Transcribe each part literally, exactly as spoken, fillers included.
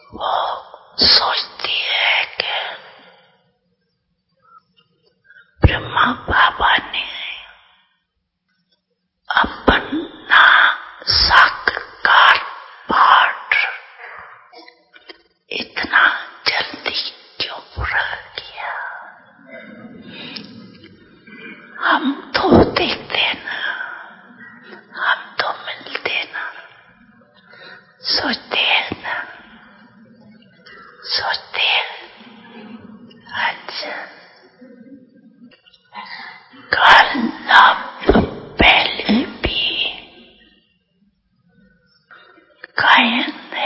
वो सोचती है कि ब्रह्मा बाबा ने अपना साकार पाठ इतना जल्दी क्यों पूरा किया। हम तो देखते ना, हम तो मिलते ना, सोचते हैं ना, सोचते हैं अच्छा कल पहले भी कहते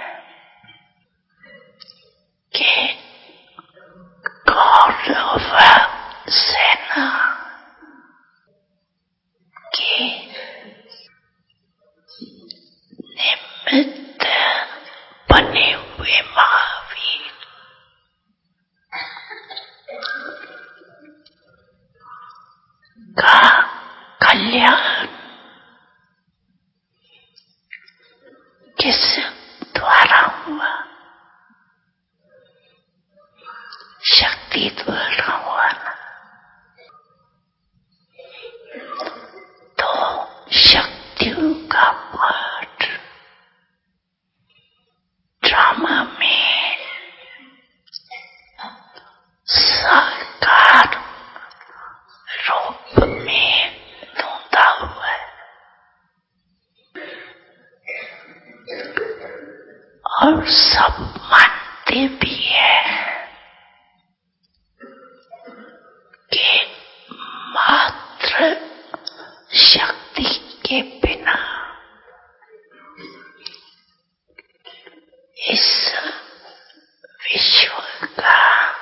कि कौरव सेना के निमित्त बने हुए महावीर का कल्याण किस द्वारा हुआ? शक्ति द्वारा हुआ ना। तो शक्तियों का पाठ ड्रामा में साकार रूप में धुंधा हुआ है और सब मानते भी हैं कि मात्र शक्ति के बिना इस विश्व का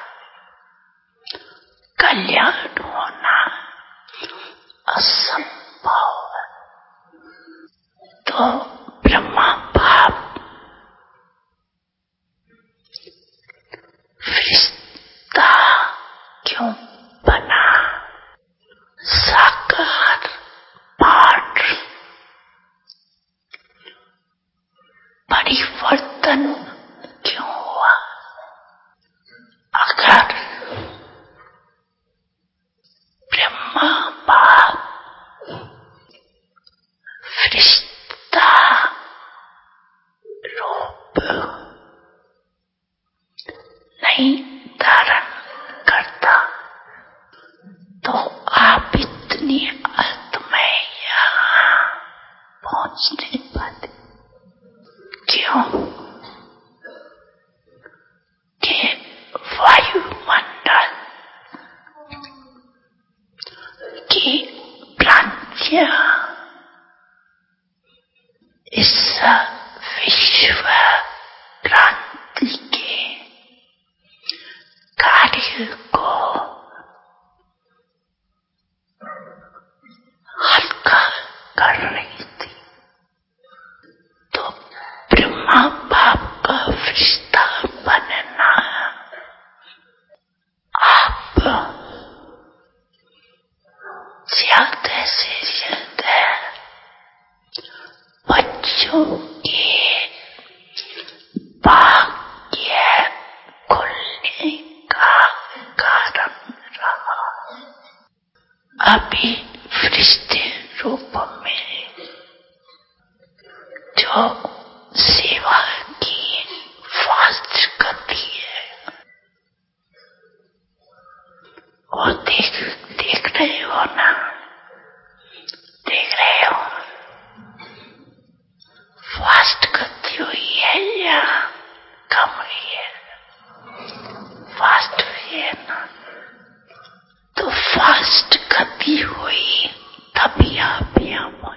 कल्याण होना असंभव है। तो ब्रह्मा बाप फरिश्ता क्यों बना? साकार पाठ परिवर्तन क्यों हुआ? अगर ब्रह्मा बाप फरिश्ता रूप नहीं धारण करता तो आप इतनी आत्माएं यहाँ पहुंच नहीं पाते। क्यों? कि वायुमंडल की भ्रांतियां इस विश्व क्रांति के कार्य को हल्का कर रही थी। तो ब्रह्मा बाप का फरिश्ता बनना आप ज्यादा से ज्यादा बच्चों के भाग्य खुलने का कारण रहा। अभी फरिश्ते रूप में जो सेवा की फास्ट गति है वो देख देख रहे हो ना, देख रहे हो फास्ट गति हुई है या कम हुई है? फास्ट हुई है ना। तो फास्ट गति हुई तभी आप यहाँ